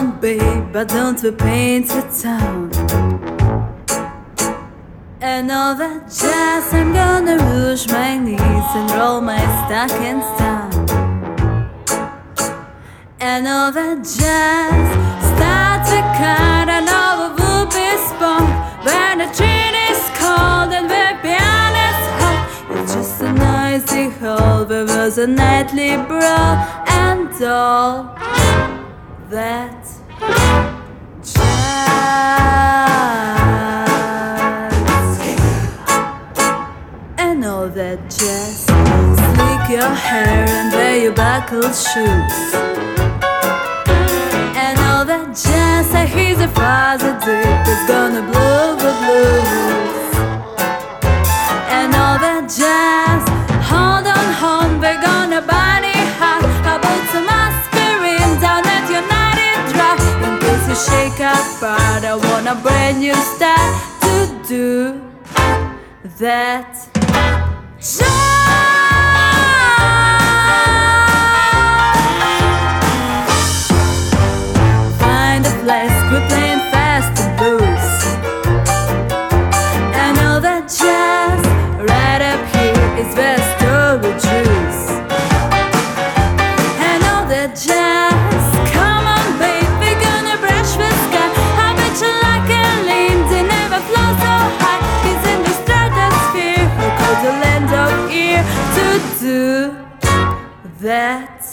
on, babe, but don't we paint the town? And all that jazz, I'm gonna rouge my knees and roll my stockings down. And all that jazz, start to cut and all the whoopie's bomb. When the train is cold and the piano is hot, it's just a noisy hall where was a nightly brawl. And all that jazz, and all that jazz, slick your hair and wear your buckled shoes. And all that jazz, I hear the father deep is gonna blow the blues. And all that jazz, hold on home, we're gonna bunny hop. How about some aspirin down at your nighty dry? In case you shake up, but I want a brand new style to do that jazz. We're playing fast and loose. And all that jazz right up here is where story juice. And all that jazz, come on babe, we're gonna brush the sky. I bet you like a lean, they never flow so high. He's in the stratosphere, who called the land of ear to do that